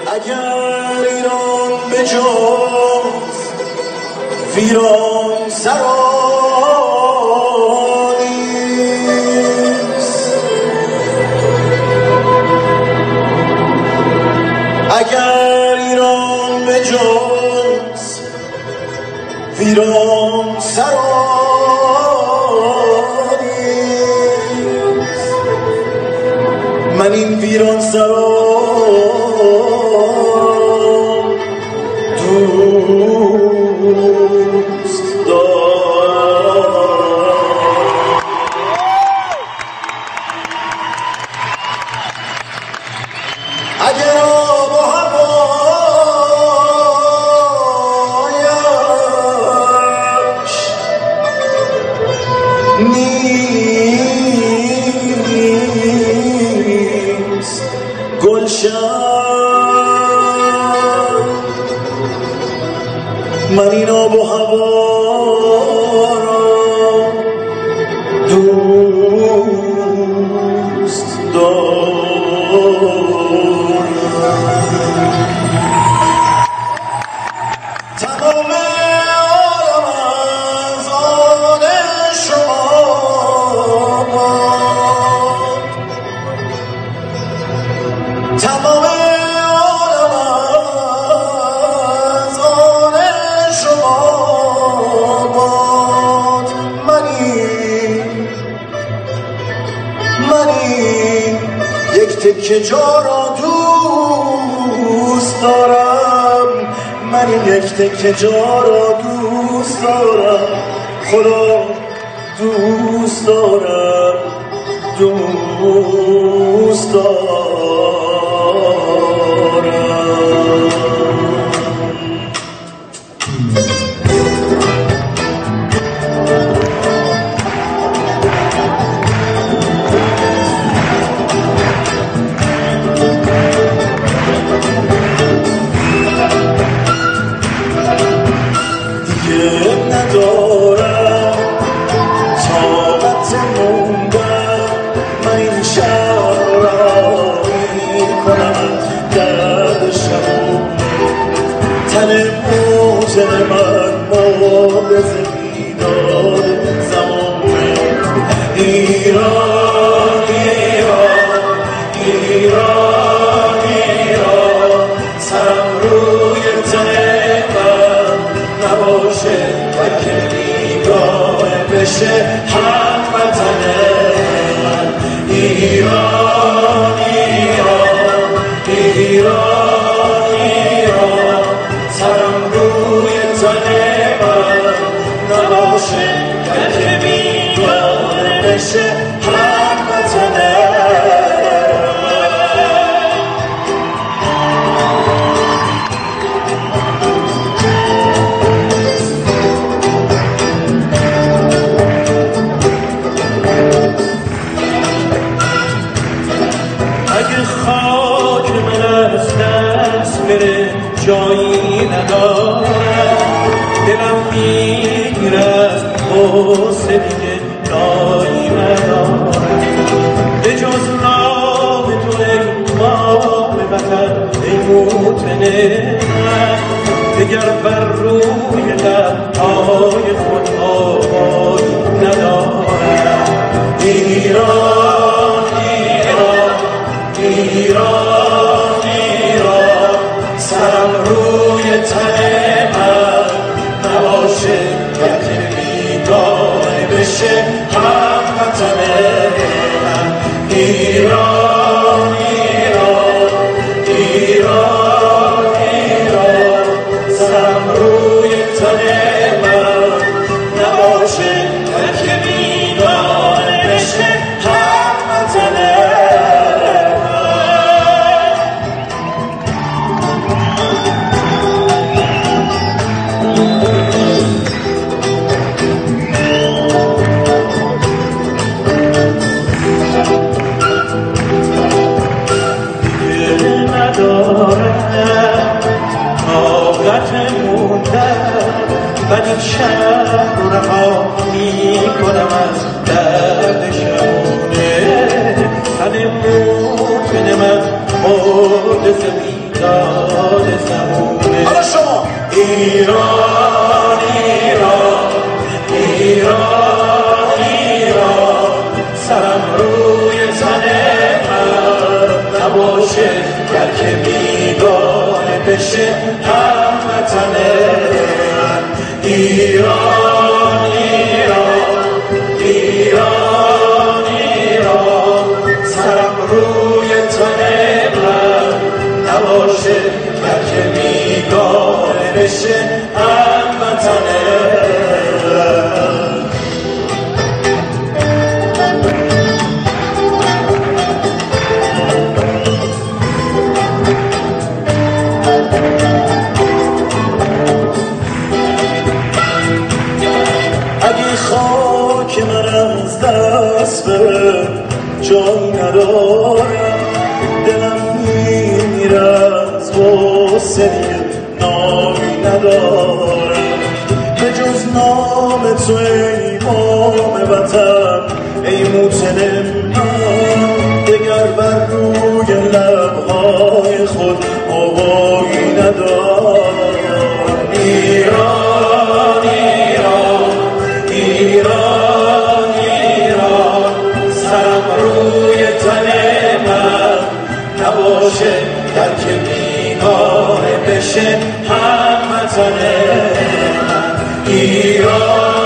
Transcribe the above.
اگر ایران به جز ویران سرانیست، اگر ایران به جز ویران سرانیست، من این ویران سرا دوست دارم. اگر آب و هوایش نیست گلشن، من این آب و هوا را دوست دارم. تمام عالم از آن شما باد، تمام عالم از آن شما باد. منی یک تکه جا را دوست دارم، من یک تکه جا را دوست دارم، خدا دوست دارم، دوست دارم. ندارم طاقت موندن، من این شهر را میکنم درد شمونه، تن موزن من مبرز بیدار زمانه. ایران ایران ایران ایران، سرم روی تن من نباشه که بیگاه بشه هموطن من. ایران ایران ایران ایران، سرم روی تن من نباشه که بیگاه بشه هموطن من. خاک من از دست بره جایی ندارم، دلم میگیره از غصه دیگه جایی ندارم، به جز نام تو ای مام وطن ای موطن من، دگر بر روی لبهای خود آبایی ندارم. ایران ایران ایران، سرم روی تن من نباشه که بیگاه بشه هموطن من. ایران ایران ایران ایران، سرم روی تن من نباشه که بیگاه بشه هموطن من. نباشه گر که بیگانه بشه هموطن من. ایران ایران ایران ایران سرم روی تن من نباشه گر که بیگانه بشه هموطن من. اگه خاک من از دست بره جای ندارم، دلم میمیره از غصه دیگه نامی ندارم. به جز نام تو ای امام وطن ای موطن من، دگر بر روی لبهای خود آوایی ندارم. ایران ایران ایران ایران سرم روی تن من نباشه گر که بیگانه بشه هموطن من. ایران